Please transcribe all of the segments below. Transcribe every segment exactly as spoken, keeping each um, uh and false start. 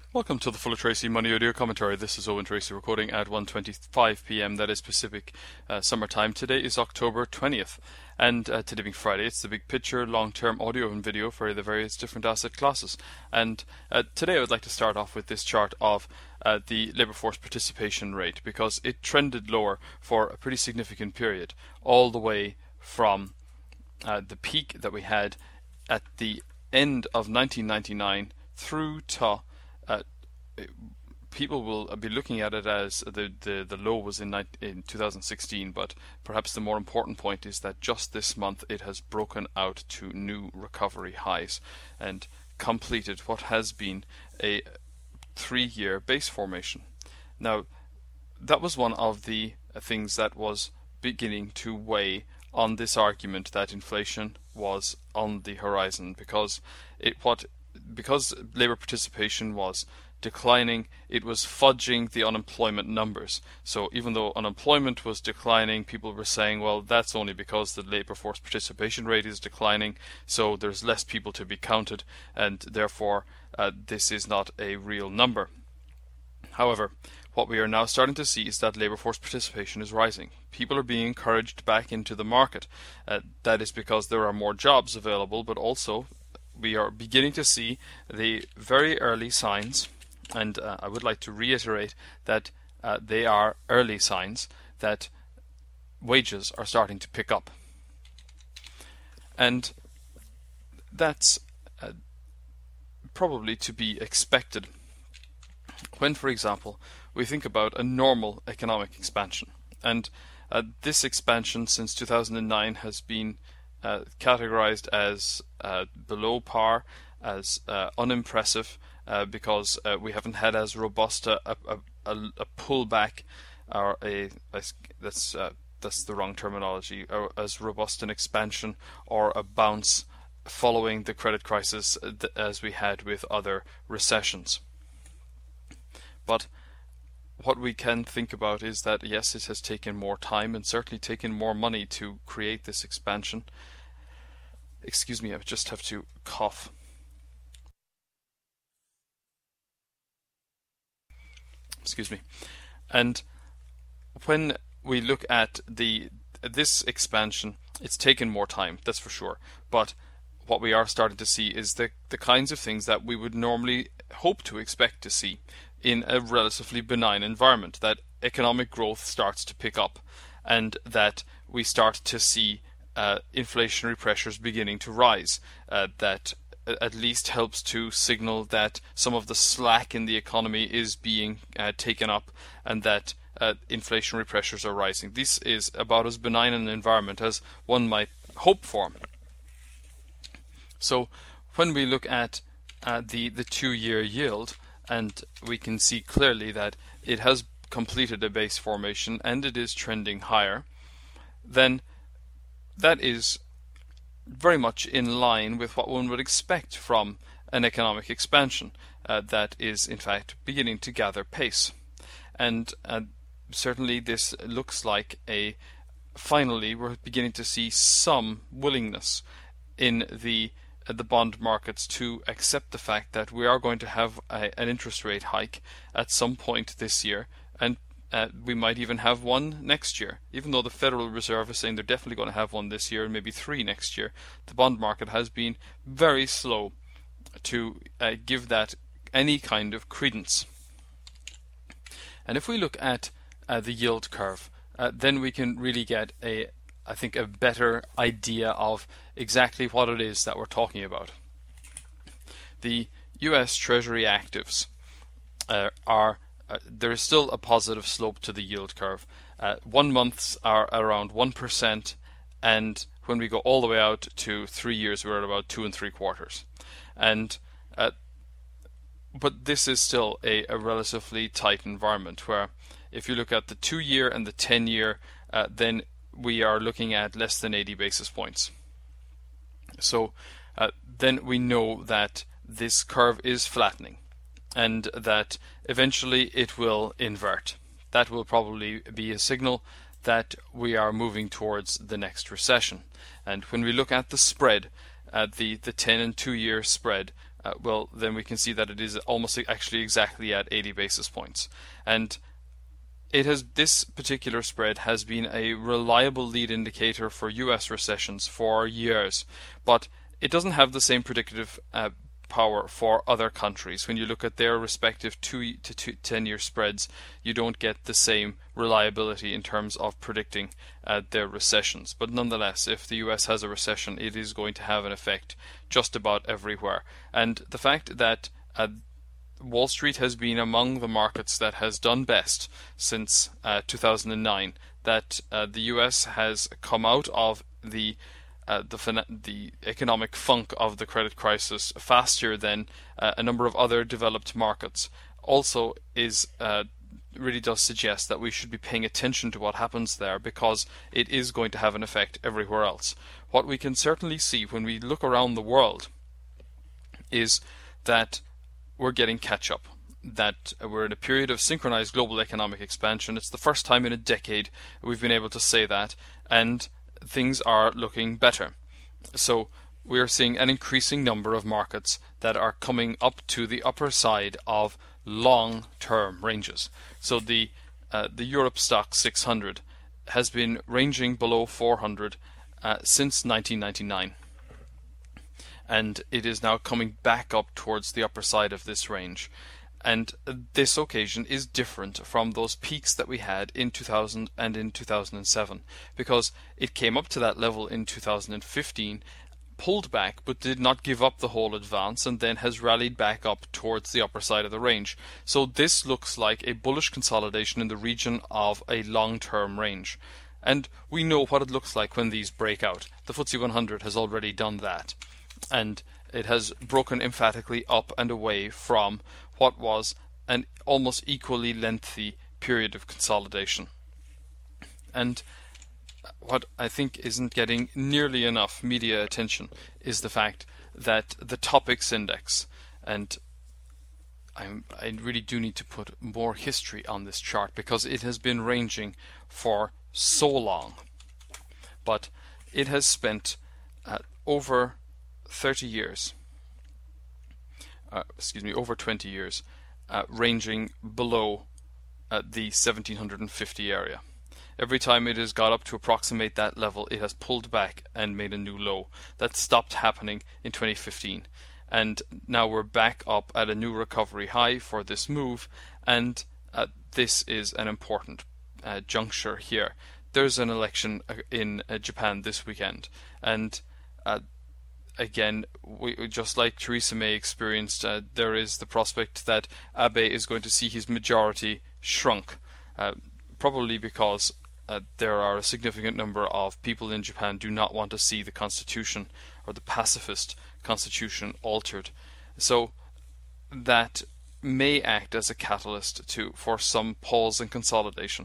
Welcome to the Fuller Tracy Money Audio Commentary. This is Owen Tracy recording at one twenty-five p m. That is Pacific uh, summertime. Today is October twentieth, and uh, today being Friday, it's the big picture, long-term audio and video for the various different asset classes. And uh, today I would like to start off with this chart of uh, the labour force participation rate, because it trended lower for a pretty significant period, all the way from uh, the peak that we had at the end of nineteen ninety-nine through to Uh, people will be looking at it as the the, the low was in, in two thousand sixteen, but perhaps the more important point is that just this month it has broken out to new recovery highs and completed what has been a three-year base formation. Now, that was one of the things that was beginning to weigh on this argument that inflation was on the horizon, because it what because labour participation was declining, it was fudging the unemployment numbers. So even though unemployment was declining, people were saying, well, that's only because the labour force participation rate is declining, so there's less people to be counted, and therefore uh, this is not a real number. However, what we are now starting to see is that labour force participation is rising. People are being encouraged back into the market. Uh, that is because there are more jobs available, but also we are beginning to see the very early signs, and uh, I would like to reiterate that uh, they are early signs, that wages are starting to pick up. And that's uh, probably to be expected when, for example, we think about a normal economic expansion. And uh, this expansion since two thousand nine has been Uh, categorized as uh, below par, as uh, unimpressive, uh, because uh, we haven't had as robust a, a, a, a pullback, or a, a that's uh, that's the wrong terminology, or as robust an expansion or a bounce following the credit crisis as we had with other recessions. But what we can think about is that, yes, it has taken more time and certainly taken more money to create this expansion. Excuse me, I just have to cough. Excuse me. And when we look at the this expansion, it's taken more time, that's for sure. But what we are starting to see is the, the kinds of things that we would normally hope to expect to see in a relatively benign environment, that economic growth starts to pick up, and that we start to see uh, inflationary pressures beginning to rise. Uh, that at least helps to signal that some of the slack in the economy is being uh, taken up, and that uh, inflationary pressures are rising. This is about as benign an environment as one might hope for. So when we look at uh, the, the two-year yield, and we can see clearly that it has completed a base formation and it is trending higher, then that is very much in line with what one would expect from an economic expansion uh, that is in fact beginning to gather pace. And uh, certainly this looks like a finally we're beginning to see some willingness in the the bond markets to accept the fact that we are going to have a, an interest rate hike at some point this year, and uh, we might even have one next year. Even though the Federal Reserve is saying they're definitely going to have one this year and maybe three next year, the bond market has been very slow to uh, give that any kind of credence. And if we look at uh, the yield curve, uh, then we can really get a I think a better idea of exactly what it is that we're talking about. The U S Treasury actives uh, are uh, there is still a positive slope to the yield curve. Uh, one months are around one percent, and when we go all the way out to three years, we're at about two and three quarters. And uh, but this is still a, a relatively tight environment, where if you look at the two-year and the ten-year, uh, then we are looking at less than eighty basis points. So uh, then we know that this curve is flattening, and that eventually it will invert. That will probably be a signal that we are moving towards the next recession. And when we look at the spread, at the, the ten and two year spread, uh, well, then we can see that it is almost actually exactly at eighty basis points. And it has this particular spread has been a reliable lead indicator for U S recessions for years, but it doesn't have the same predictive uh, power for other countries. When you look at their respective two to ten year spreads, you don't get the same reliability in terms of predicting uh, their recessions. But nonetheless, if the U S has a recession, it is going to have an effect just about everywhere. And the fact that uh, Wall Street has been among the markets that has done best since uh, two thousand nine, that uh, the U S has come out of the Uh, the the economic funk of the credit crisis faster than uh, a number of other developed markets, also is uh, really does suggest that we should be paying attention to what happens there, because it is going to have an effect everywhere else. What we can certainly see when we look around the world is that we're getting catch up, that we're in a period of synchronized global economic expansion. It's the first time in a decade we've been able to say that, and things are looking better. So we are seeing an increasing number of markets that are coming up to the upper side of long-term ranges. So the uh, the Europe Stoxx six hundred has been ranging below four hundred uh, since nineteen ninety-nine, and it is now coming back up towards the upper side of this range. And this occasion is different from those peaks that we had in two thousand and in two thousand seven, because it came up to that level in two thousand fifteen, pulled back but did not give up the whole advance, and then has rallied back up towards the upper side of the range. So this looks like a bullish consolidation in the region of a long-term range. And we know what it looks like when these break out. The F T S E one hundred has already done that, and it has broken emphatically up and away from what was an almost equally lengthy period of consolidation. And what I think isn't getting nearly enough media attention is the fact that the Topix index, and I'm, I really do need to put more history on this chart because it has been ranging for so long, but it has spent uh, over thirty years Uh, excuse me, over twenty years, uh, ranging below uh, the seventeen fifty area. Every time it has got up to approximate that level, it has pulled back and made a new low. That stopped happening in twenty fifteen. And now we're back up at a new recovery high for this move, and uh, this is an important uh, juncture here. There's an election in uh, Japan this weekend, and uh, Again, we, just like Theresa May experienced, uh, there is the prospect that Abe is going to see his majority shrunk, uh, probably because uh, there are a significant number of people in Japan do not want to see the constitution, or the pacifist constitution, altered. So that may act as a catalyst to for some pause and consolidation.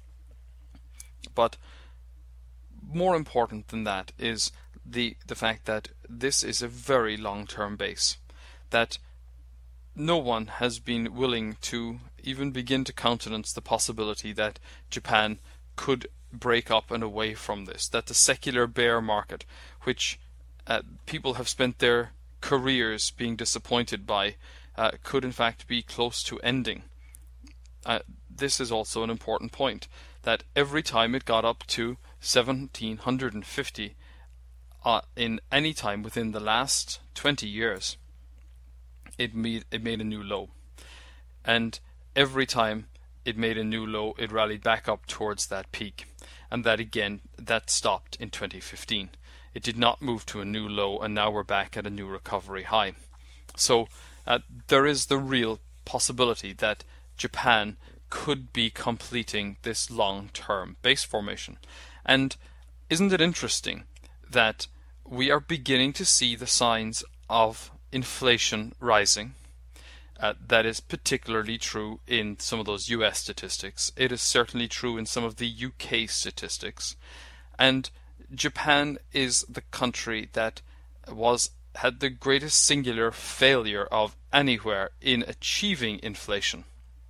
But more important than that is the the fact that this is a very long-term base, that no one has been willing to even begin to countenance the possibility that Japan could break up and away from this, that the secular bear market, which uh, people have spent their careers being disappointed by, uh, could in fact be close to ending. Uh, this is also an important point, that every time it got up to seventeen fifty, Uh, in any time within the last twenty years, it made it made a new low, and every time it made a new low, it rallied back up towards that peak, and that again that stopped in twenty fifteen. It did not move to a new low, and now we're back at a new recovery high. So uh, there is the real possibility that Japan could be completing this long-term base formation. And isn't it interesting that we are beginning to see the signs of inflation rising? Uh, that is particularly true in some of those U S statistics. It is certainly true in some of the U K statistics. And Japan is the country that was had the greatest singular failure of anywhere in achieving inflation.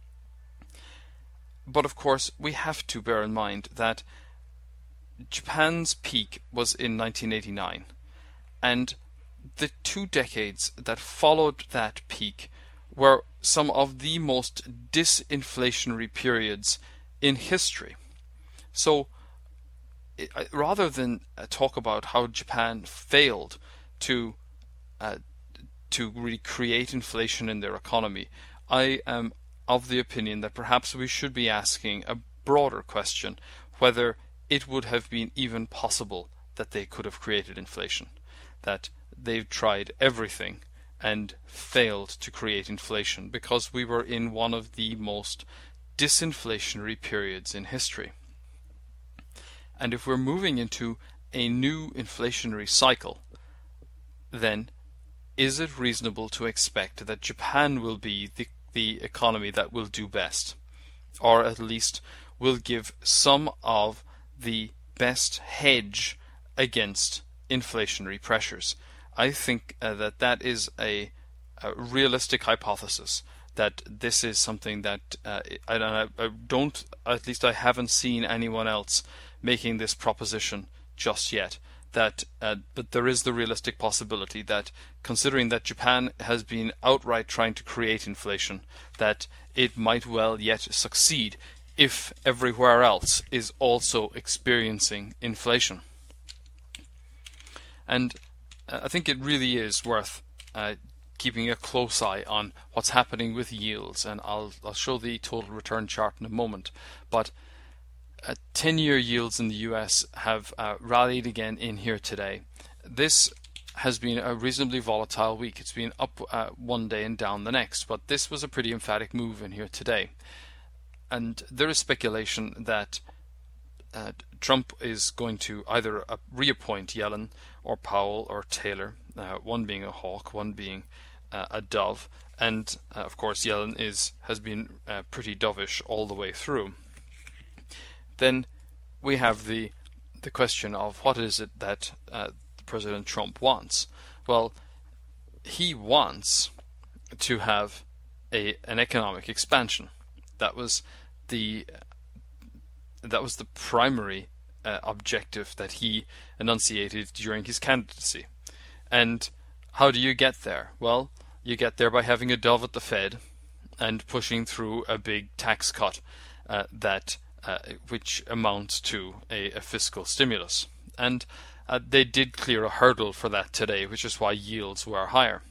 But of course, we have to bear in mind that Japan's peak was in nineteen eighty-nine, and the two decades that followed that peak were some of the most disinflationary periods in history. So rather than talk about how Japan failed to uh, to really create inflation in their economy, I am of the opinion that perhaps we should be asking a broader question, whether it would have been even possible that they could have created inflation, that they've tried everything and failed to create inflation because we were in one of the most disinflationary periods in history. And if we're moving into a new inflationary cycle, then is it reasonable to expect that Japan will be the, the economy that will do best, or at least will give some of the best hedge against inflationary pressures? I think uh, that that is a, a realistic hypothesis, that this is something that uh, I, I, I don't, at least I haven't seen anyone else making this proposition just yet. That, uh, but there is the realistic possibility that, considering that Japan has been outright trying to create inflation, that it might well yet succeed if everywhere else is also experiencing inflation. And I think it really is worth uh, keeping a close eye on what's happening with yields, and I'll, I'll show the total return chart in a moment. But uh, ten-year yields in the U S have uh, rallied again in here today. This has been a reasonably volatile week. It's been up uh, one day and down the next, but this was a pretty emphatic move in here today. And there is speculation that uh, Trump is going to either uh, reappoint Yellen or Powell or Taylor, uh, one being a hawk, one being uh, a dove, and uh, of course Yellen is has been uh, pretty dovish all the way through. Then we have the the question of what is it that uh, President Trump wants. Well, he wants to have a an economic expansion. That was the that was the primary uh, objective that he enunciated during his candidacy. And how do you get there? Well, you get there by having a dove at the Fed and pushing through a big tax cut uh, that uh, which amounts to a, a fiscal stimulus. And uh, they did clear a hurdle for that today, which is why yields were higher.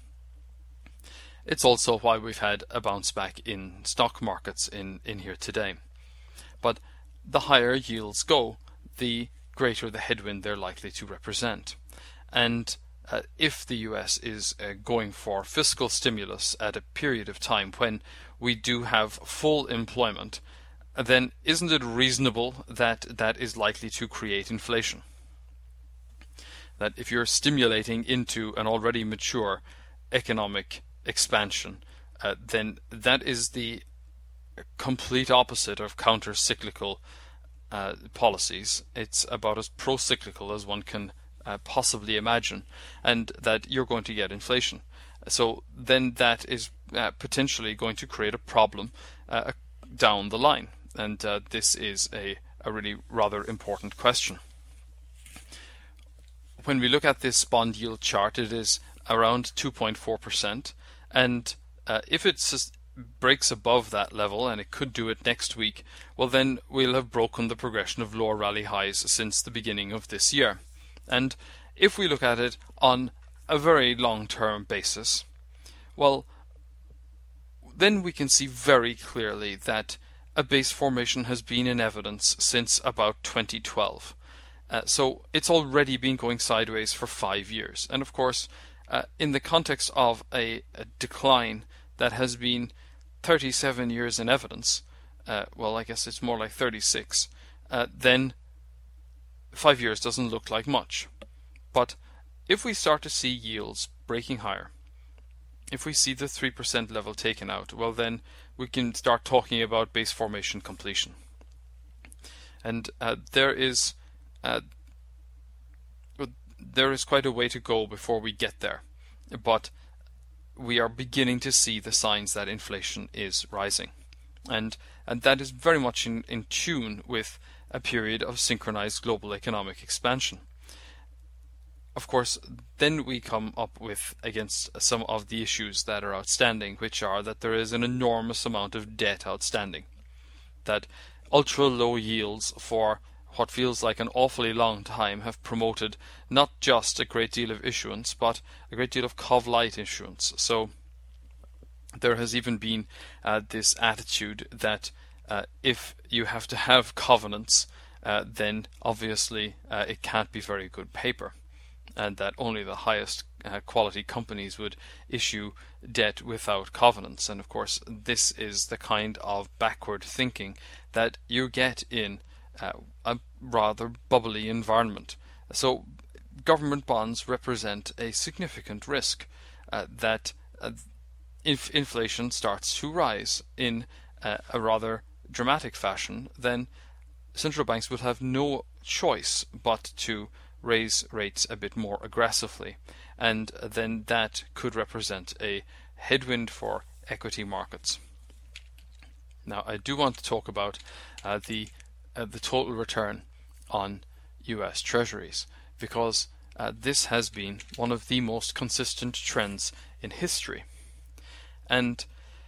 It's also why we've had a bounce back in stock markets in, in here today. But the higher yields go, the greater the headwind they're likely to represent. And uh, if the U S is uh, going for fiscal stimulus at a period of time when we do have full employment, then isn't it reasonable that that is likely to create inflation? That if you're stimulating into an already mature economic expansion, uh, then that is the complete opposite of counter-cyclical uh, policies. It's about as pro-cyclical as one can uh, possibly imagine, and that you're going to get inflation. So then that is uh, potentially going to create a problem uh, down the line, and uh, this is a, a really rather important question. When we look at this bond yield chart, it is around two point four percent, and uh, if it's breaks above that level, and it could do it next week, well then we'll have broken the progression of lower rally highs since the beginning of this year. And if we look at it on a very long-term basis, well, then we can see very clearly that a base formation has been in evidence since about twenty twelve. Uh, so it's already been going sideways for five years. And of course, uh, in the context of a, a decline that has been thirty-seven years in evidence, uh, well, I guess it's more like thirty-six, uh, then five years doesn't look like much. But if we start to see yields breaking higher, if we see the three percent level taken out, well then we can start talking about base formation completion. And uh, there is uh, there is quite a way to go before we get there. But we are beginning to see the signs that inflation is rising. And and that is very much in, in tune with a period of synchronized global economic expansion. of course, then we come up with against some of the issues that are outstanding, which are that there is an enormous amount of debt outstanding, that ultra low yields for what feels like an awfully long time have promoted not just a great deal of issuance, but a great deal of cov-lite issuance. So there has even been uh, this attitude that uh, if you have to have covenants, uh, then obviously uh, it can't be very good paper, and that only the highest uh, quality companies would issue debt without covenants. And of course, this is the kind of backward thinking that you get in uh, a rather bubbly environment. So government bonds represent a significant risk uh, that uh, if inflation starts to rise in uh, a rather dramatic fashion, then central banks would have no choice but to raise rates a bit more aggressively, and then that could represent a headwind for equity markets. Now, I do want to talk about uh, the uh, the total return on U S Treasuries, because uh, this has been one of the most consistent trends in history, and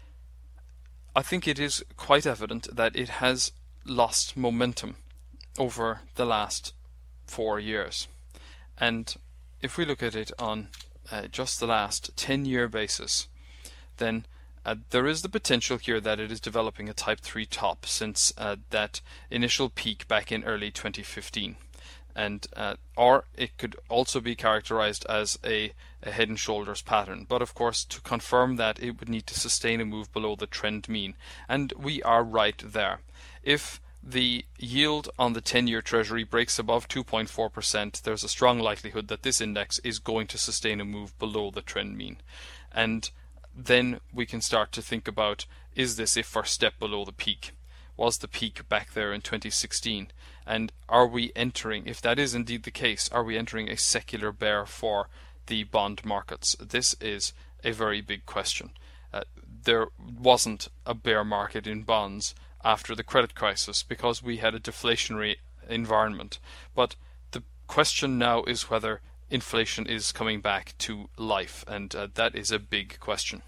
I think it is quite evident that it has lost momentum over the last four years. And if we look at it on uh, just the last ten-year basis, then uh, there is the potential here that it is developing a type three top since uh, that initial peak back in early twenty fifteen. And uh, or it could also be characterized as a, a head and shoulders pattern. But of course, to confirm that, it would need to sustain a move below the trend mean, and we are right there. If the yield on the ten-year Treasury breaks above two point four percent, there's a strong likelihood that this index is going to sustain a move below the trend mean. And then we can start to think about, is this a first step below the peak? Was the peak back there in twenty sixteen? And are we entering, if that is indeed the case, are we entering a secular bear for the bond markets? This is a very big question. Uh, there wasn't a bear market in bonds after the credit crisis because we had a deflationary environment. But the question now is whether inflation is coming back to life, and uh, that is a big question.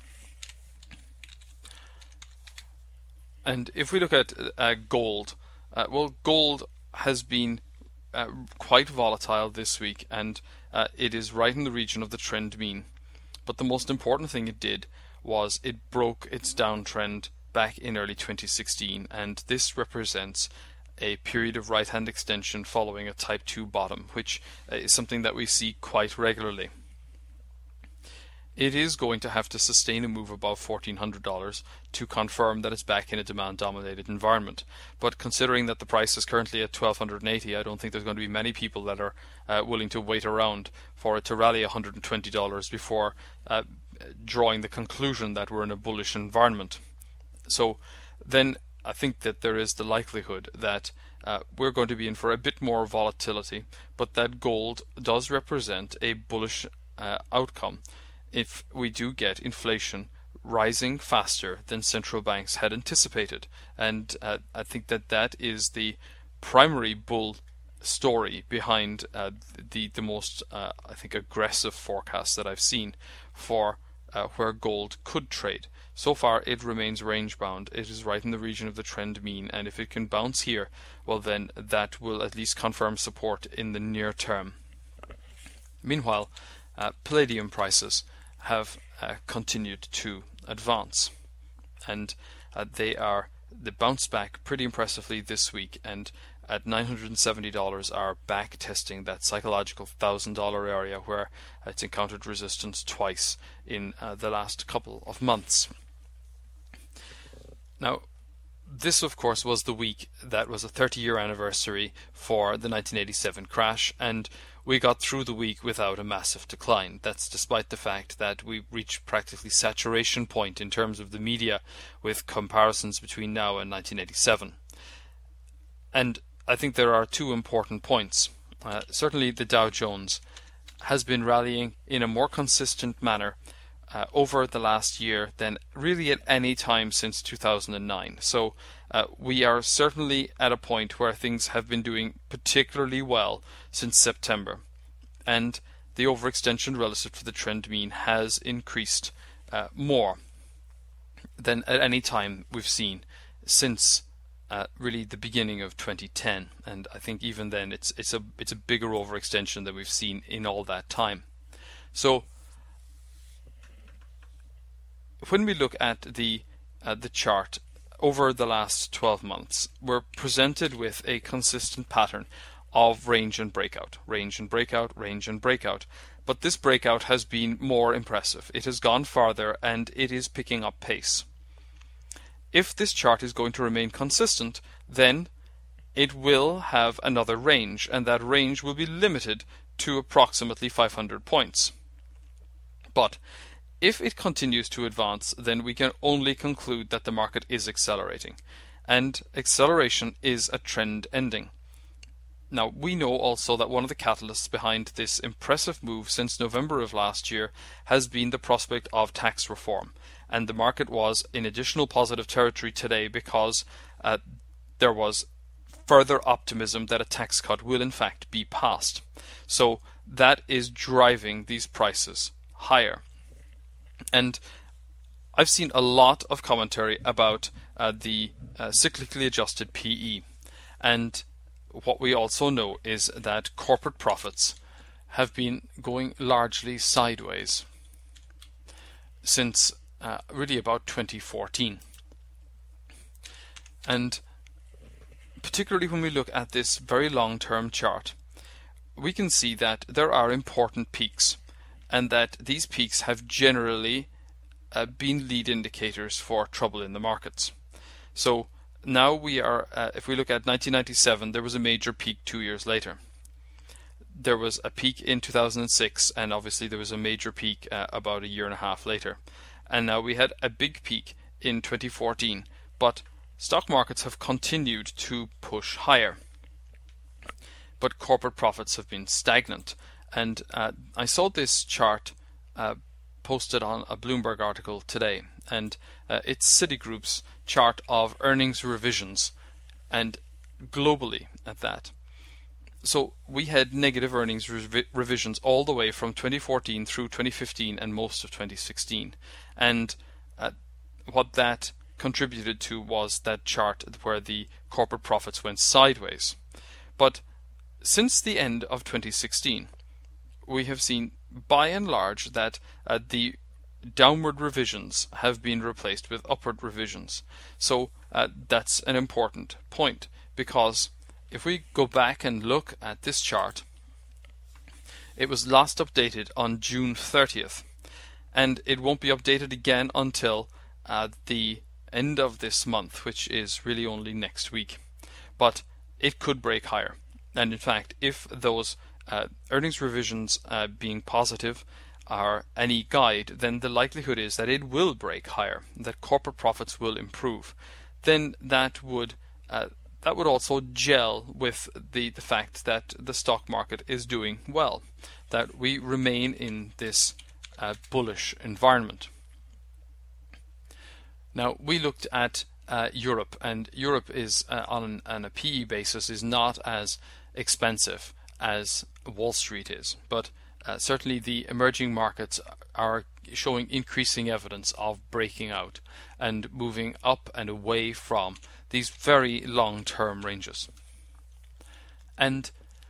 And if we look at uh, gold, uh, well, gold has been uh, quite volatile this week, and uh, it is right in the region of the trend mean. But the most important thing it did was it broke its downtrend back in early twenty sixteen, and this represents a period of right hand extension following a type two bottom, which uh, is something that we see quite regularly. It is going to have to sustain a move above fourteen hundred dollars to confirm that it's back in a demand-dominated environment. But considering that the price is currently at twelve eighty dollars, I don't think there's going to be many people that are uh, willing to wait around for it to rally one hundred twenty dollars before uh, drawing the conclusion that we're in a bullish environment. So then I think that there is the likelihood that uh, we're going to be in for a bit more volatility, but that gold does represent a bullish uh, outcome if we do get inflation rising faster than central banks had anticipated. And uh, I think that that is the primary bull story behind uh, the the most uh, I think aggressive forecast that I've seen for uh, where gold could trade. So far it remains range bound. It is right in the region of the trend mean, and if it can bounce here, well then that will at least confirm support in the near term. Meanwhile, uh, palladium prices have uh, continued to advance, and uh, they are they bounced back pretty impressively this week, and at nine hundred seventy dollars are back testing that psychological one thousand dollar area where it's encountered resistance twice in uh, the last couple of months. Now, this of course was the week that was a thirty year anniversary for the nineteen eighty-seven crash, and we got through the week without a massive decline. That's despite the fact that we reached practically saturation point in terms of the media with comparisons between now and nineteen eighty-seven. And I think there are two important points. Uh, certainly the Dow Jones has been rallying in a more consistent manner uh, over the last year than really at any time since two thousand nine. So uh, we are certainly at a point where things have been doing particularly well since September. And the overextension relative to the trend mean has increased uh, more than at any time we've seen since uh, really the beginning of twenty ten, and I think even then it's it's a it's a bigger overextension than we've seen in all that time. So when we look at the uh, the chart over the last twelve months, we're presented with a consistent pattern of range and breakout, range and breakout, range and breakout. But this breakout has been more impressive. It has gone farther and it is picking up pace. If this chart is going to remain consistent, then it will have another range, and that range will be limited to approximately five hundred points. But if it continues to advance, then we can only conclude that the market is accelerating, and acceleration is a trend ending. Now, we know also that one of the catalysts behind this impressive move since November of last year has been the prospect of tax reform, and the market was in additional positive territory today because uh, there was further optimism that a tax cut will in fact be passed. So that is driving these prices higher. And I've seen a lot of commentary about uh, the uh, cyclically adjusted P E, and what we also know is that corporate profits have been going largely sideways since uh, really about twenty fourteen. And particularly when we look at this very long-term chart, we can see that there are important peaks, and that these peaks have generally uh, been lead indicators for trouble in the markets. So now we are, uh, if we look at nineteen ninety-seven, there was a major peak two years later. There was a peak in two thousand six, and obviously there was a major peak uh, about a year and a half later. And now we had a big peak in twenty fourteen, but stock markets have continued to push higher. But corporate profits have been stagnant. And uh, I saw this chart uh, posted on a Bloomberg article today, and uh, it's Citigroup's chart of earnings revisions, and globally at that. So we had negative earnings revi revisions all the way from twenty fourteen through twenty fifteen and most of twenty sixteen. And uh, what that contributed to was that chart where the corporate profits went sideways. But since the end of twenty sixteen, we have seen by and large that uh, the downward revisions have been replaced with upward revisions. So uh, that's an important point, because if we go back and look at this chart, it was last updated on June thirtieth, and it won't be updated again until uh, the end of this month, which is really only next week. But it could break higher, and in fact, if those uh, earnings revisions uh, being positive are any guide, then the likelihood is that it will break higher, that corporate profits will improve. Then that would uh, that would also gel with the, the fact that the stock market is doing well, that we remain in this uh, bullish environment. Now, we looked at uh, Europe, and Europe is uh, on, on a P E basis is not as expensive as Wall Street is, but uh, certainly the emerging markets are showing increasing evidence of breaking out and moving up and away from these very long-term ranges. And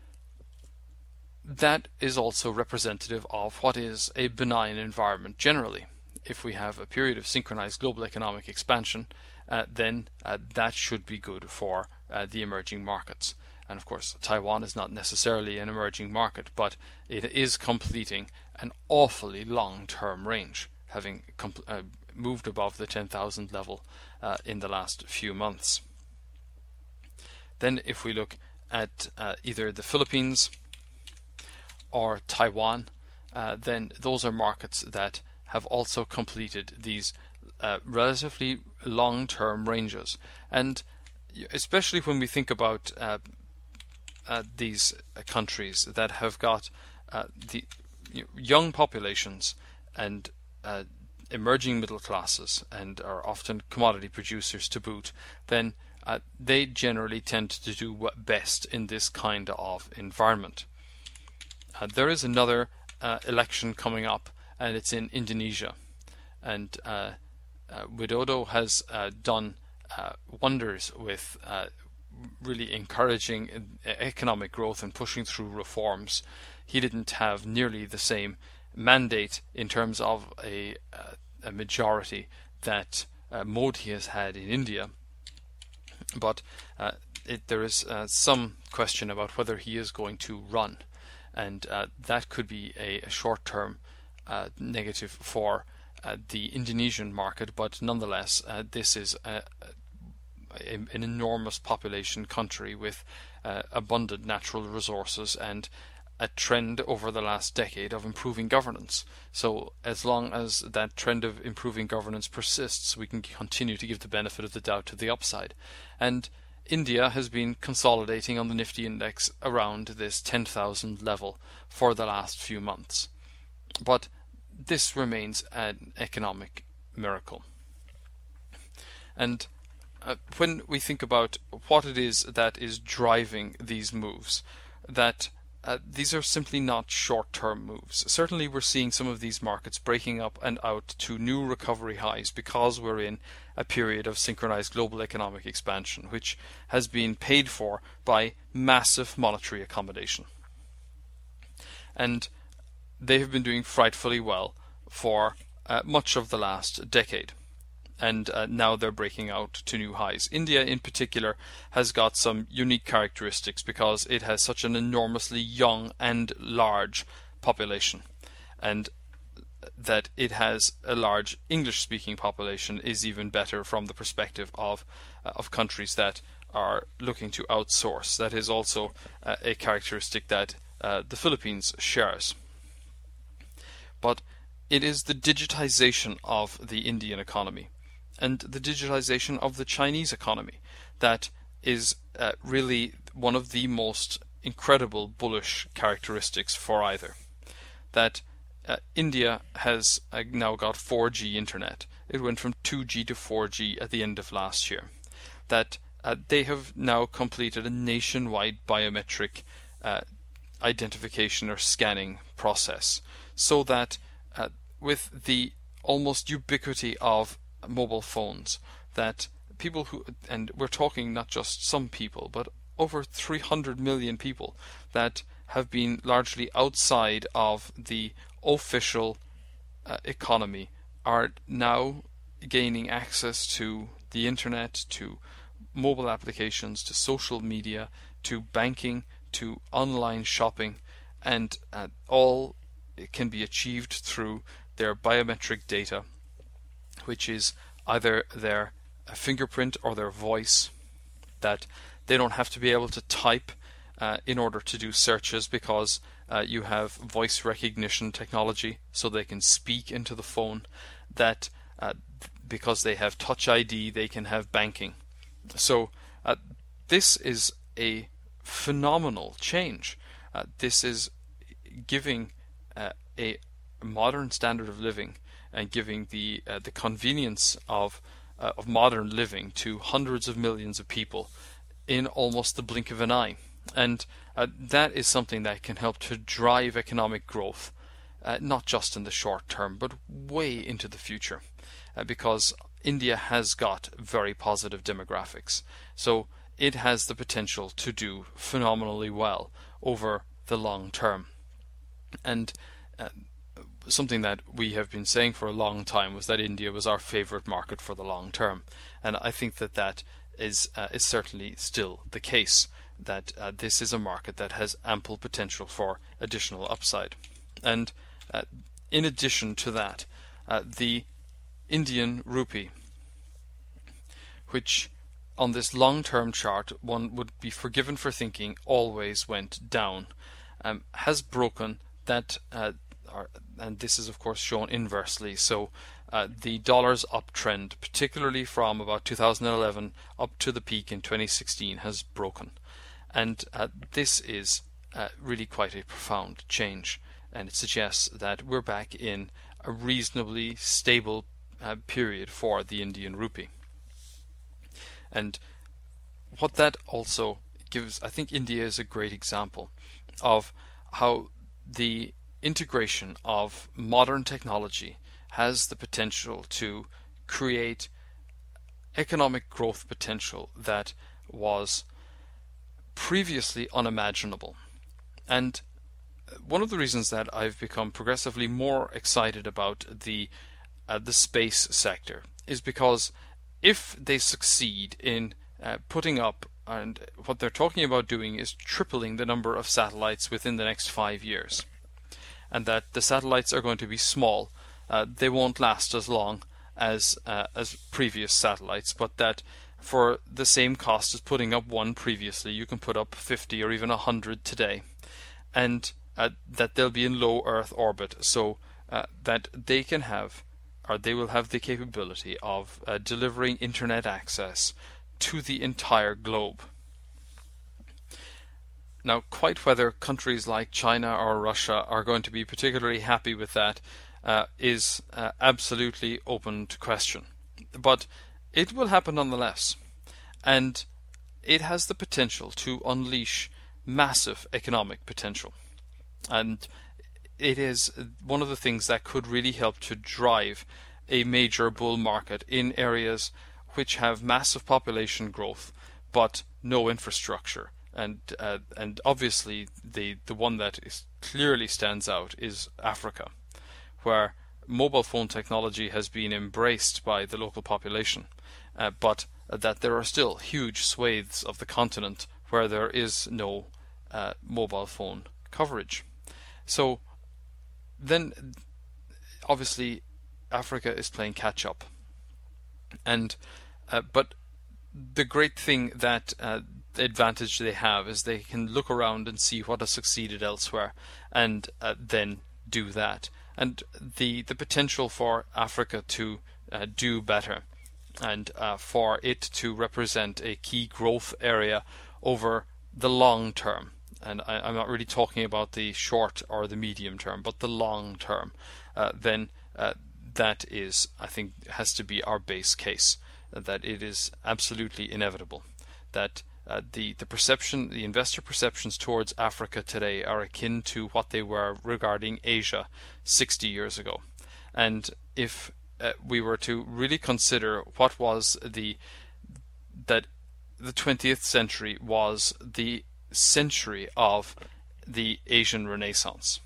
that is also representative of what is a benign environment generally. If we have a period of synchronized global economic expansion, uh, then uh, that should be good for uh, the emerging markets. And of course, Taiwan is not necessarily an emerging market, but it is completing an awfully long-term range, having uh, moved above the ten thousand level uh, in the last few months. Then if we look at uh, either the Philippines or Taiwan, uh, then those are markets that have also completed these uh, relatively long-term ranges. And especially when we think about uh, uh, these countries that have got uh, the you know, young populations and uh, emerging middle classes and are often commodity producers to boot, then uh, they generally tend to do best in this kind of environment. Uh, there is another uh, election coming up, and it's in Indonesia. And uh, uh, Widodo has uh, done uh, wonders with uh, really encouraging economic growth and pushing through reforms. He didn't have nearly the same mandate in terms of a, a majority that uh, Modi has had in India, but uh, it, there is uh, some question about whether he is going to run, and uh, that could be a, a short-term uh, negative for uh, the Indonesian market, but nonetheless uh, this is a, a, an enormous population country with uh, abundant natural resources and a trend over the last decade of improving governance. So as long as that trend of improving governance persists, we can continue to give the benefit of the doubt to the upside. And India has been consolidating on the Nifty index around this ten thousand level for the last few months. But this remains an economic miracle. And uh, when we think about what it is that is driving these moves, that Uh, these are simply not short-term moves. Certainly we're seeing some of these markets breaking up and out to new recovery highs because we're in a period of synchronized global economic expansion, which has been paid for by massive monetary accommodation. And they have been doing frightfully well for uh, much of the last decade. And uh, now they're breaking out to new highs. India in particular has got some unique characteristics because it has such an enormously young and large population, and that it has a large English-speaking population is even better from the perspective of uh, of countries that are looking to outsource. That is also uh, a characteristic that uh, the Philippines shares. But it is the digitization of the Indian economy and the digitalization of the Chinese economy that is uh, really one of the most incredible bullish characteristics for either. That uh, India has uh, now got four G internet. It went from two G to four G at the end of last year. That uh, they have now completed a nationwide biometric uh, identification or scanning process, so that uh, with the almost ubiquity of mobile phones, that people who, and we're talking not just some people, but over three hundred million people that have been largely outside of the official uh, economy, are now gaining access to the internet, to mobile applications, to social media, to banking, to online shopping, and uh, all can be achieved through their biometric data, which is either their fingerprint or their voice, that they don't have to be able to type uh, in order to do searches because uh, you have voice recognition technology, so they can speak into the phone, that uh, because they have Touch I D they can have banking. So uh, this is a phenomenal change. Uh, this is giving uh, a modern standard of living and giving the uh, the convenience of uh, of modern living to hundreds of millions of people in almost the blink of an eye. And uh, that is something that can help to drive economic growth, uh, not just in the short term, but way into the future, uh, because India has got very positive demographics. So it has the potential to do phenomenally well over the long term. And uh, something that we have been saying for a long time was that India was our favorite market for the long term, and I think that that is uh, is certainly still the case, that uh, this is a market that has ample potential for additional upside. And uh, in addition to that, uh, the Indian rupee, which on this long-term chart one would be forgiven for thinking always went down, um, has broken that, uh, or, and this is of course shown inversely. So uh, the dollar's uptrend, particularly from about two thousand eleven up to the peak in twenty sixteen, has broken. And uh, this is uh, really quite a profound change, and it suggests that we're back in a reasonably stable uh, period for the Indian rupee. And what that also gives, I think India is a great example of how the integration of modern technology has the potential to create economic growth potential that was previously unimaginable. And one of the reasons that I've become progressively more excited about the uh, the space sector is because if they succeed in uh, putting up, and what they're talking about doing is tripling the number of satellites within the next five years, and that the satellites are going to be small, uh, they won't last as long as uh, as previous satellites, but that for the same cost as putting up one previously, you can put up fifty or even one hundred today, and uh, that they'll be in low Earth orbit, so uh, that they can have, or they will have the capability of uh, delivering internet access to the entire globe. Now, quite whether countries like China or Russia are going to be particularly happy with that uh, is uh, absolutely open to question. But it will happen nonetheless, and it has the potential to unleash massive economic potential. And it is one of the things that could really help to drive a major bull market in areas which have massive population growth but no infrastructure. And uh, and obviously the, the one that is clearly stands out is Africa, where mobile phone technology has been embraced by the local population, uh, but that there are still huge swathes of the continent where there is no uh, mobile phone coverage. So then obviously Africa is playing catch up, and uh, but the great thing that uh, the advantage they have is they can look around and see what has succeeded elsewhere, and uh, then do that. And the the potential for Africa to uh, do better, and uh, for it to represent a key growth area over the long term. And I, I'm not really talking about the short or the medium term, but the long term. Uh, then uh, that is, I think, has to be our base case. That it is absolutely inevitable that uh, the the perception, the investor perceptions towards Africa today are akin to what they were regarding Asia sixty years ago. And if uh, we were to really consider what was the that the twentieth century was the century of the Asian Renaissance,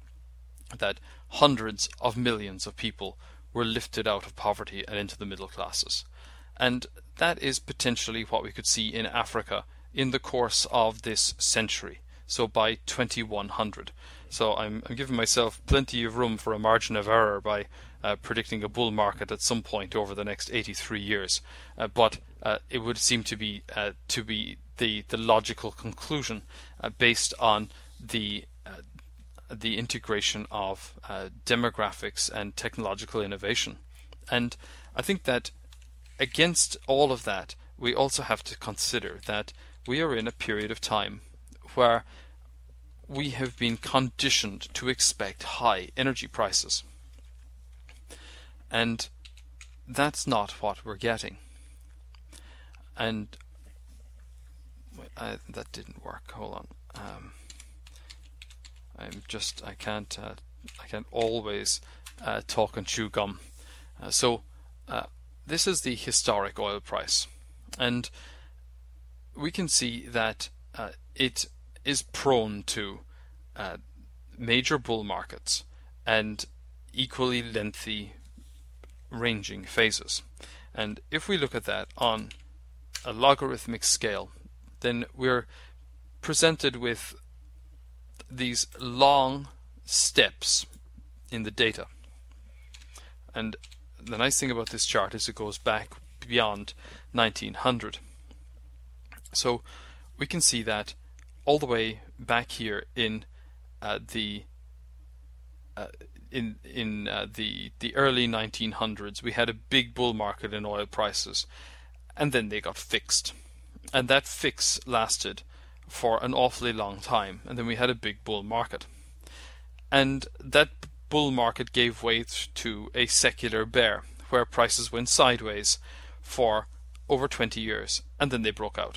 that hundreds of millions of people were lifted out of poverty and into the middle classes. And that is potentially what we could see in Africa in the course of this century, so by twenty-one hundred. So I'm, I'm giving myself plenty of room for a margin of error by uh, predicting a bull market at some point over the next eighty-three years. Uh, but uh, it would seem to be uh, to be the, the logical conclusion uh, based on the uh, the integration of uh, demographics and technological innovation. And I think that against all of that, we also have to consider that we are in a period of time where we have been conditioned to expect high energy prices. And that's not what we're getting. And I, that didn't work. Hold on. Um, I'm just I can't uh, I can't always uh, talk and chew gum. Uh, so uh, this is the historic oil price, and we can see that uh, it is prone to uh, major bull markets and equally lengthy ranging phases. And if we look at that on a logarithmic scale, then we're presented with these long steps in the data. And the nice thing about this chart is it goes back beyond nineteen hundred. So we can see that all the way back here in uh, the uh, in in uh, the the early nineteen hundreds, we had a big bull market in oil prices, and then they got fixed, and that fix lasted for an awfully long time, and then we had a big bull market, and that bull market gave way to a secular bear where prices went sideways for over twenty years, and then they broke out.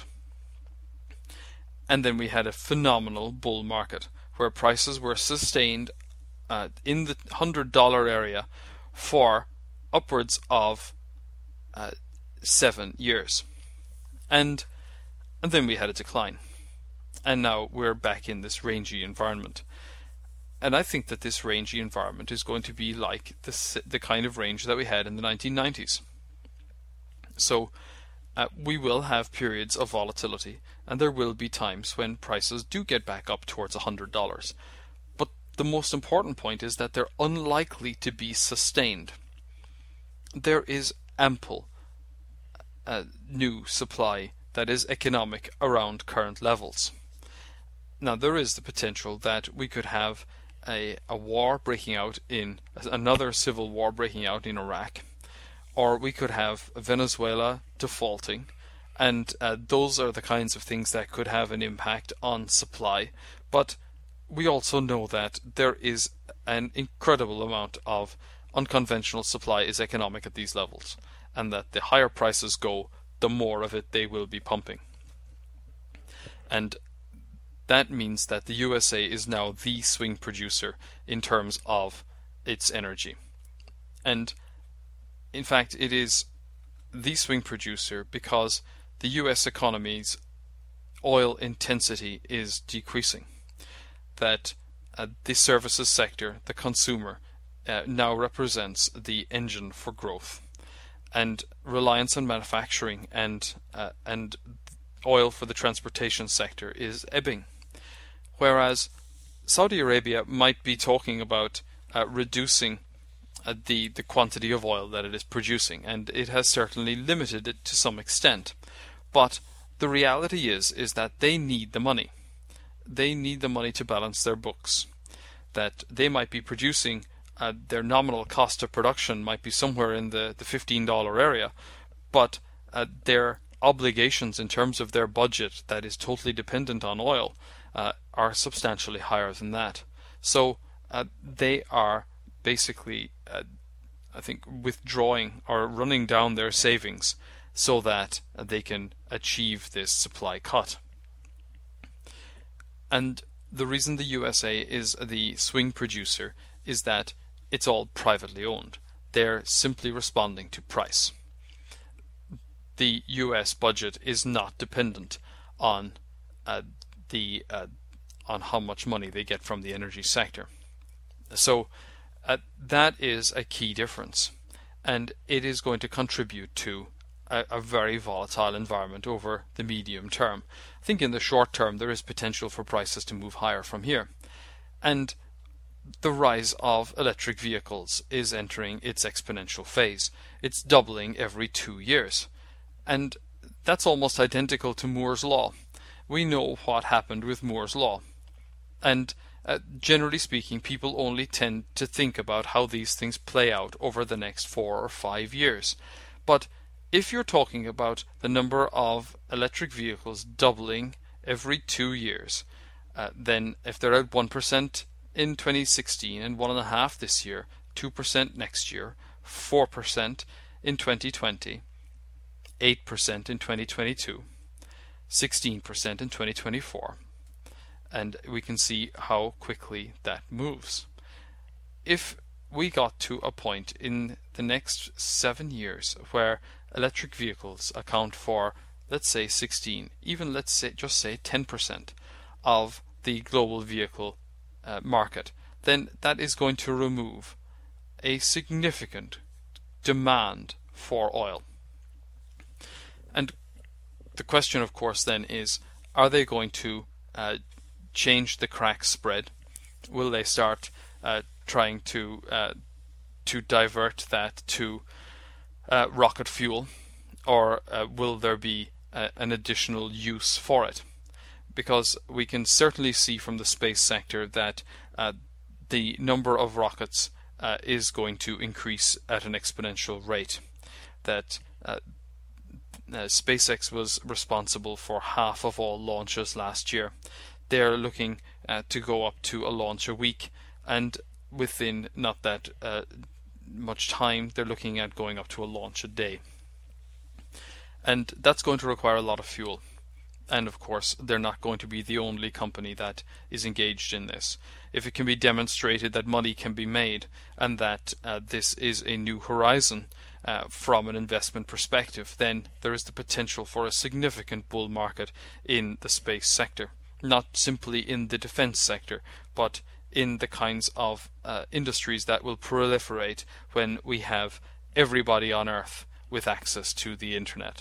And then we had a phenomenal bull market where prices were sustained uh, in the one hundred dollar area for upwards of uh, seven years. And, and then we had a decline. And now we're back in this rangy environment. And I think that this rangy environment is going to be like the, the kind of range that we had in the nineteen nineties. So uh, we will have periods of volatility, and there will be times when prices do get back up towards one hundred dollars. But the most important point is that they're unlikely to be sustained. There is ample uh, new supply that is economic around current levels. Now, there is the potential that we could have a, a war breaking out in, another civil war breaking out in Iraq, or we could have Venezuela defaulting, and uh, those are the kinds of things that could have an impact on supply. But we also know that there is an incredible amount of unconventional supply is economic at these levels, and that the higher prices go, the more of it they will be pumping. And that means that the U S A is now the swing producer in terms of its energy. And in fact, it is the swing producer because the U S economy's oil intensity is decreasing. That uh, the services sector, the consumer, uh, now represents the engine for growth. And reliance on manufacturing and uh, and oil for the transportation sector is ebbing. Whereas Saudi Arabia might be talking about uh, reducing uh, the, the quantity of oil that it is producing, and it has certainly limited it to some extent. But the reality is, is that they need the money. They need the money to balance their books. That they might be producing, uh, their nominal cost of production might be somewhere in the, the fifteen dollar area, but uh, their obligations in terms of their budget that is totally dependent on oil uh, are substantially higher than that. So uh, they are basically, uh, I think, withdrawing or running down their savings so that uh, they can achieve this supply cut. And the reason the U S A is the swing producer is that it's all privately owned. They're simply responding to price. The U S budget is not dependent on uh, the uh, on how much money they get from the energy sector. So uh, that is a key difference, and it is going to contribute to a, a very volatile environment over the medium term. I think in the short term there is potential for prices to move higher from here, and the rise of electric vehicles is entering its exponential phase. It's doubling every two years. And that's almost identical to Moore's Law. We know what happened with Moore's Law. And uh, generally speaking, people only tend to think about how these things play out over the next four or five years. But if you're talking about the number of electric vehicles doubling every two years, uh, then if they're at one percent in twenty sixteen and one point five percent this year, two percent next year, four percent in twenty twenty, eight percent in twenty twenty-two, sixteen percent in twenty twenty-four, and we can see how quickly that moves. If we got to a point in the next seven years where electric vehicles account for, let's say, sixteen, even let's say just say ten percent of the global vehicle uh, market, then that is going to remove a significant demand for oil. And the question, of course, then is, are they going to uh, change the crack spread? Will they start uh, trying to uh, to divert that to uh, rocket fuel, or uh, will there be uh, an additional use for it? Because we can certainly see from the space sector that uh, the number of rockets uh, is going to increase at an exponential rate. That uh, Uh, SpaceX was responsible for half of all launches last year. They're looking uh, to go up to a launch a week, and within not that uh, much time they're looking at going up to a launch a day. And that's going to require a lot of fuel. And of course, they're not going to be the only company that is engaged in this. If it can be demonstrated that money can be made and that uh, this is a new horizon uh, from an investment perspective, then there is the potential for a significant bull market in the space sector. Not simply in the defense sector, but in the kinds of uh, industries that will proliferate when we have everybody on Earth with access to the internet.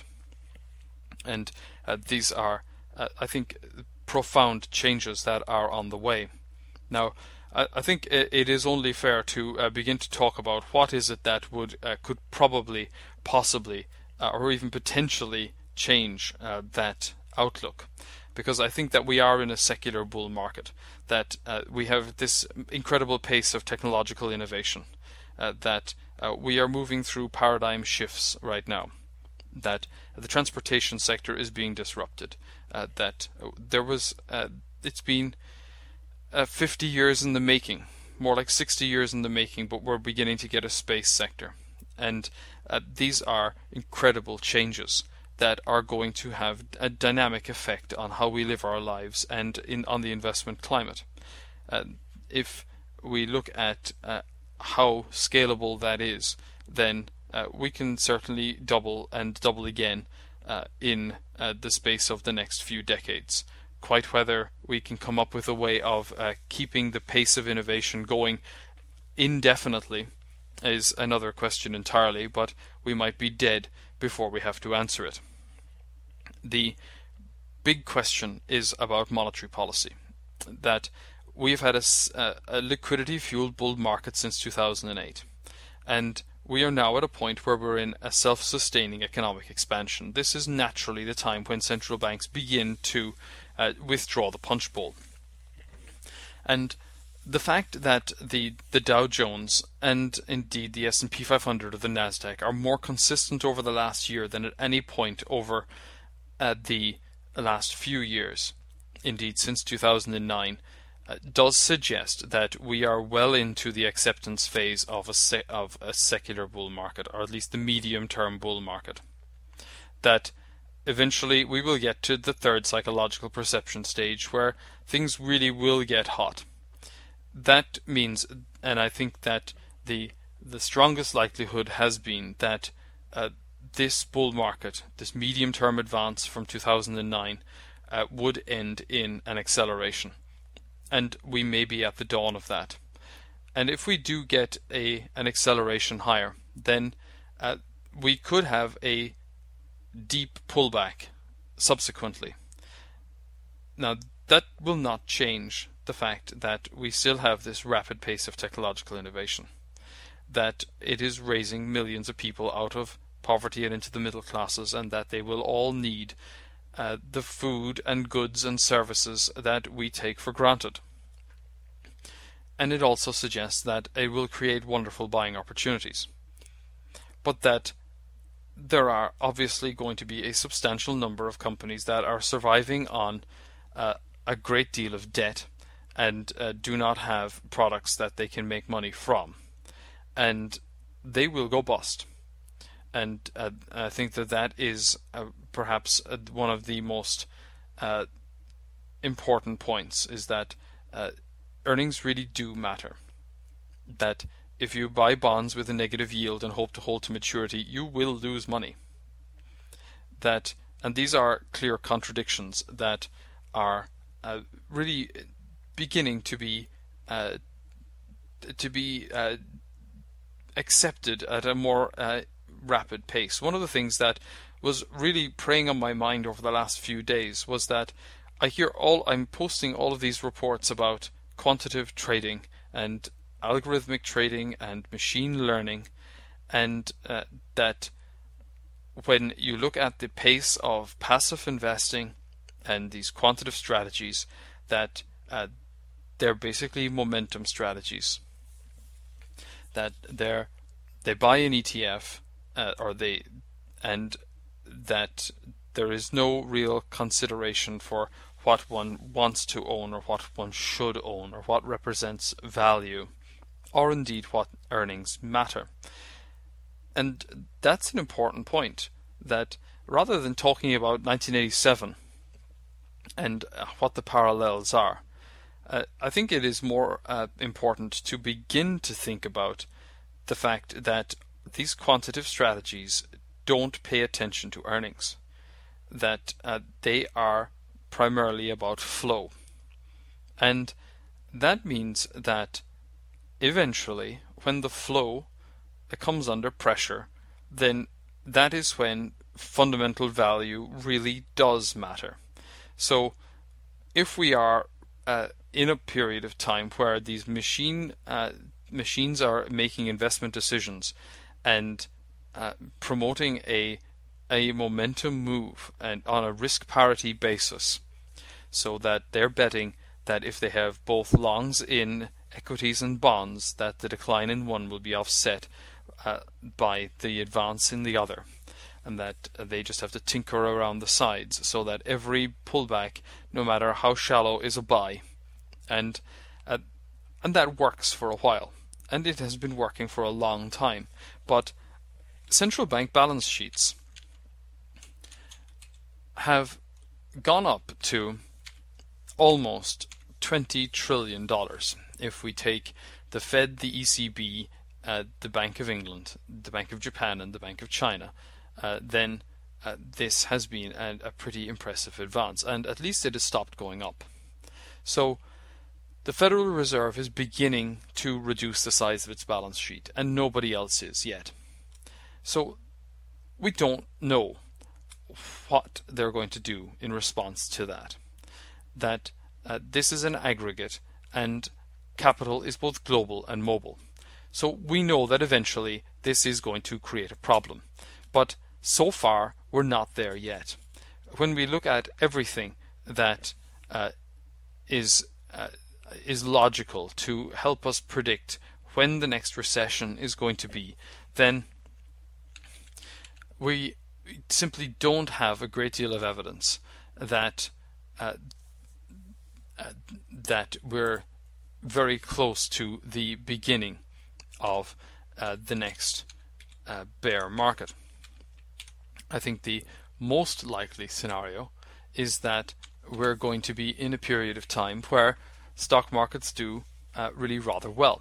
And uh, these are, uh, I think, profound changes that are on the way. Now, I, I think it, it is only fair to uh, begin to talk about what is it that would uh, could probably, possibly, uh, or even potentially change uh, that outlook. Because I think that we are in a secular bull market, that uh, we have this incredible pace of technological innovation, uh, that uh, we are moving through paradigm shifts right now, that the transportation sector is being disrupted, uh, that there was, uh, it's been uh, fifty years in the making, more like sixty years in the making, but we're beginning to get a space sector. And uh, these are incredible changes that are going to have a dynamic effect on how we live our lives and in on the investment climate. Uh, if we look at uh, how scalable that is, then uh, we can certainly double and double again uh, in uh, the space of the next few decades. Quite whether we can come up with a way of uh, keeping the pace of innovation going indefinitely is another question entirely, but we might be dead before we have to answer it. The big question is about monetary policy, that we've had a, a liquidity-fueled bull market since two thousand eight, and we are now at a point where we're in a self-sustaining economic expansion. This is naturally the time when central banks begin to uh, withdraw the punch bowl. And the fact that the, the Dow Jones and indeed the S and P five hundred or the Nasdaq are more consistent over the last year than at any point over uh, the last few years, indeed since two thousand nine, uh, does suggest that we are well into the acceptance phase of a, se of a secular bull market, or at least the medium-term bull market. That eventually we will get to the third psychological perception stage where things really will get hot. That means, and I think that the the strongest likelihood has been that uh, this bull market, this medium-term advance from two thousand nine, uh, would end in an acceleration, and we may be at the dawn of that. And if we do get a an acceleration higher, then uh, we could have a deep pullback subsequently. Now, that will not change the fact that we still have this rapid pace of technological innovation, that it is raising millions of people out of poverty and into the middle classes, and that they will all need uh, the food and goods and services that we take for granted. And it also suggests that it will create wonderful buying opportunities, but that there are obviously going to be a substantial number of companies that are surviving on uh, a great deal of debt and uh, do not have products that they can make money from, and they will go bust. And uh, I think that that is uh, perhaps uh, one of the most uh, important points, is that uh, earnings really do matter. That if you buy bonds with a negative yield and hope to hold to maturity, you will lose money. That, and these are clear contradictions that are uh, really beginning to be uh, to be uh, accepted at a more uh, rapid pace. One of the things that was really preying on my mind over the last few days was that I hear all I'm posting all of these reports about quantitative trading and algorithmic trading and machine learning, and uh, that when you look at the pace of passive investing and these quantitative strategies, that uh, they're basically momentum strategies. That they're they buy an E T F, uh, or they, and that there is no real consideration for what one wants to own or what one should own or what represents value, or indeed what earnings matter. And that's an important point, that rather than talking about nineteen eighty-seven and uh, what the parallels are. Uh, I think it is more uh, important to begin to think about the fact that these quantitative strategies don't pay attention to earnings, that uh, they are primarily about flow. And that means that eventually, when the flow comes under pressure, then that is when fundamental value really does matter. So if we are uh, in a period of time where these machine uh, machines are making investment decisions and uh, promoting a a momentum move and on a risk parity basis, so that they're betting that if they have both longs in equities and bonds, that the decline in one will be offset uh, by the advance in the other, and that uh, they just have to tinker around the sides so that every pullback, no matter how shallow, is a buy. And uh, and that works for a while, and it has been working for a long time. But central bank balance sheets have gone up to almost twenty trillion dollars. If we take the Fed, the E C B, uh, the Bank of England, the Bank of Japan, and the Bank of China, uh, then uh, this has been a, a pretty impressive advance, and at least it has stopped going up. So the Federal Reserve is beginning to reduce the size of its balance sheet, and nobody else is yet. So we don't know what they're going to do in response to that. That uh, this is an aggregate, and capital is both global and mobile. So we know that eventually this is going to create a problem. But so far, we're not there yet. When we look at everything that uh, is uh, is logical to help us predict when the next recession is going to be, then we simply don't have a great deal of evidence that uh, uh, that we're very close to the beginning of uh, the next uh, bear market. I think the most likely scenario is that we're going to be in a period of time where stock markets do uh, really rather well.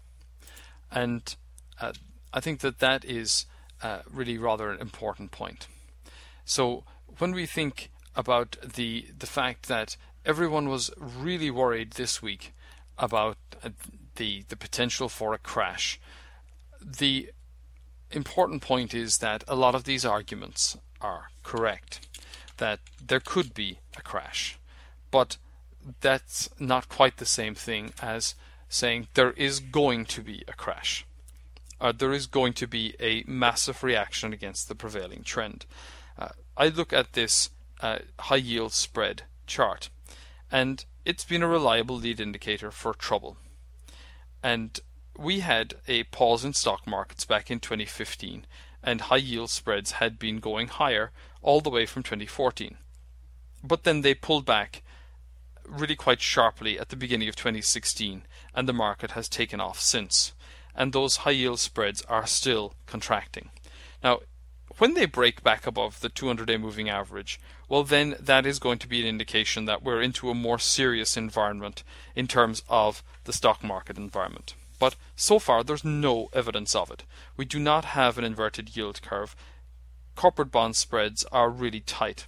And uh, I think that that is uh, really rather an important point. So when we think about the the fact that everyone was really worried this week about uh, the the potential for a crash, the important point is that a lot of these arguments are correct, that there could be a crash, but that's not quite the same thing as saying there is going to be a crash, or there is going to be a massive reaction against the prevailing trend. Uh, I look at this uh, high yield spread chart, and it's been a reliable lead indicator for trouble. And we had a pause in stock markets back in twenty fifteen, and high yield spreads had been going higher all the way from twenty fourteen. But then they pulled back really quite sharply at the beginning of twenty sixteen, and the market has taken off since. And those high yield spreads are still contracting. Now, when they break back above the two hundred day moving average, well then that is going to be an indication that we're into a more serious environment in terms of the stock market environment. But so far there's no evidence of it. We do not have an inverted yield curve. Corporate bond spreads are really tight.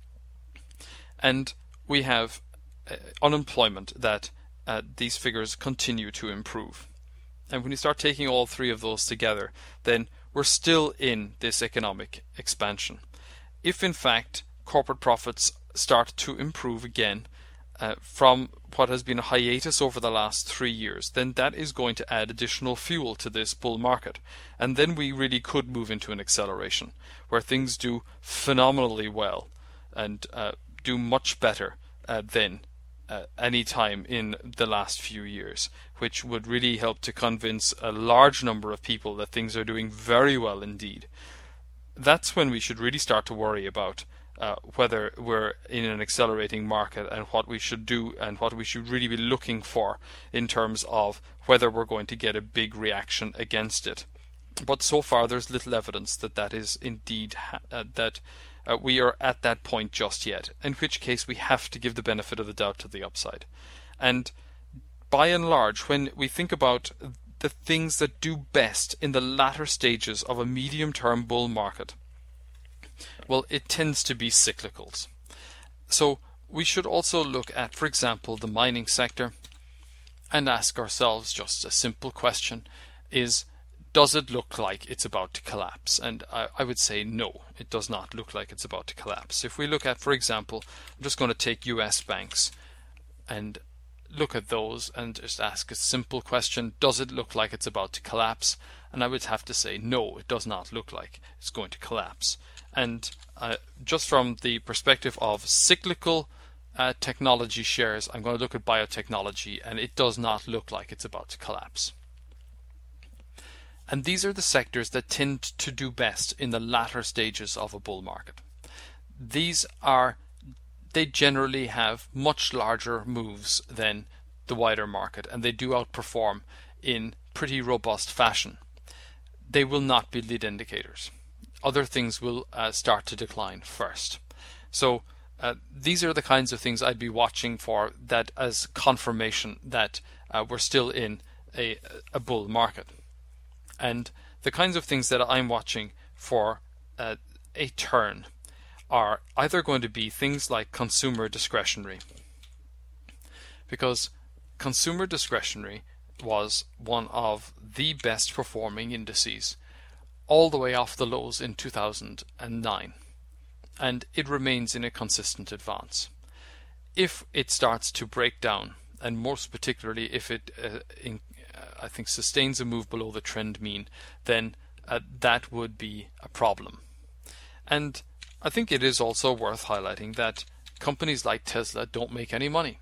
And we have uh, unemployment that uh, these figures continue to improve. And when you start taking all three of those together, then we're still in this economic expansion. If in fact corporate profits start to improve again uh, from what has been a hiatus over the last three years, then that is going to add additional fuel to this bull market. And then we really could move into an acceleration where things do phenomenally well and uh, do much better uh, than uh, any time in the last few years, which would really help to convince a large number of people that things are doing very well indeed. That's when we should really start to worry about uh, whether we're in an accelerating market and what we should do and what we should really be looking for in terms of whether we're going to get a big reaction against it. But so far there's little evidence that that is indeed ha- uh, that uh, we are at that point just yet, in which case we have to give the benefit of the doubt to the upside. And by and large, when we think about the things that do best in the latter stages of a medium-term bull market, well, it tends to be cyclicals. So we should also look at, for example, the mining sector and ask ourselves just a simple question: is does it look like it's about to collapse? And I, I would say no, it does not look like it's about to collapse. If we look at, for example, I'm just going to take U S banks and look at those and just ask a simple question: does it look like it's about to collapse? And I would have to say no, it does not look like it's going to collapse. And uh, just from the perspective of cyclical uh, technology shares, I'm going to look at biotechnology, and it does not look like it's about to collapse. And these are the sectors that tend to do best in the latter stages of a bull market. These are, they generally have much larger moves than the wider market, and they do outperform in pretty robust fashion. They will not be lead indicators. Other things will uh, start to decline first. So uh, these are the kinds of things I'd be watching for, that as confirmation that uh, we're still in a, a bull market. And the kinds of things that I'm watching for uh, a turn are either going to be things like consumer discretionary, because consumer discretionary was one of the best performing indices all the way off the lows in two thousand nine, and it remains in a consistent advance. If it starts to break down, and most particularly if it uh, in, uh, I think sustains a move below the trend mean, then uh, that would be a problem. And I think it is also worth highlighting that companies like Tesla don't make any money,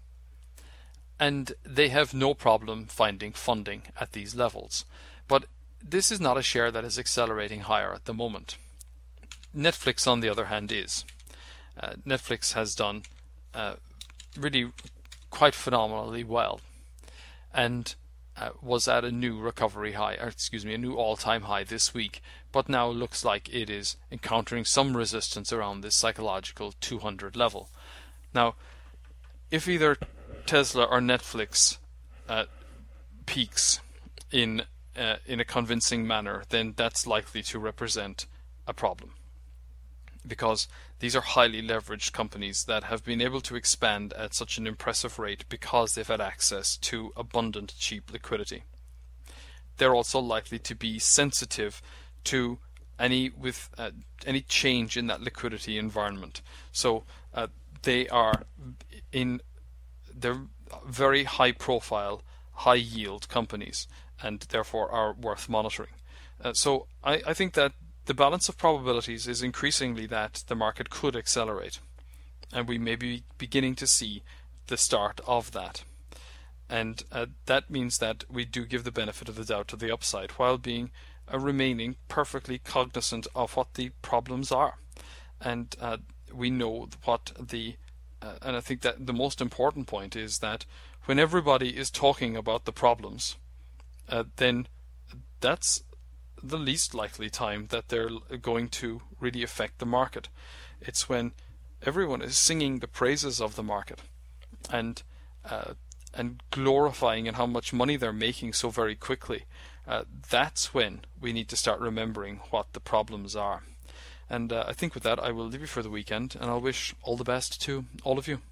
and they have no problem finding funding at these levels. But this is not a share that is accelerating higher at the moment. Netflix, on the other hand, is. Uh, Netflix has done uh, really quite phenomenally well, and uh, was at a new recovery high, or excuse me, a new all-time high this week, but now looks like it is encountering some resistance around this psychological two hundred level. Now, if either Tesla or Netflix uh, peaks in uh, in a convincing manner, then that's likely to represent a problem, because these are highly leveraged companies that have been able to expand at such an impressive rate because they've had access to abundant cheap liquidity. They're also likely to be sensitive to any with uh, any change in that liquidity environment. So uh, they are in they're very high profile, high yield companies, and therefore are worth monitoring. Uh, so I, I think that the balance of probabilities is increasingly that the market could accelerate, and we may be beginning to see the start of that. And uh, that means that we do give the benefit of the doubt to the upside, while being uh, remaining perfectly cognizant of what the problems are. And uh, we know what the uh, and I think that the most important point is that when everybody is talking about the problems, uh, then that's the least likely time that they're going to really affect the market. It's when everyone is singing the praises of the market and uh, and glorifying in how much money they're making so very quickly. Uh, that's when we need to start remembering what the problems are. And uh, I think with that I will leave you for the weekend, and I'll wish all the best to all of you.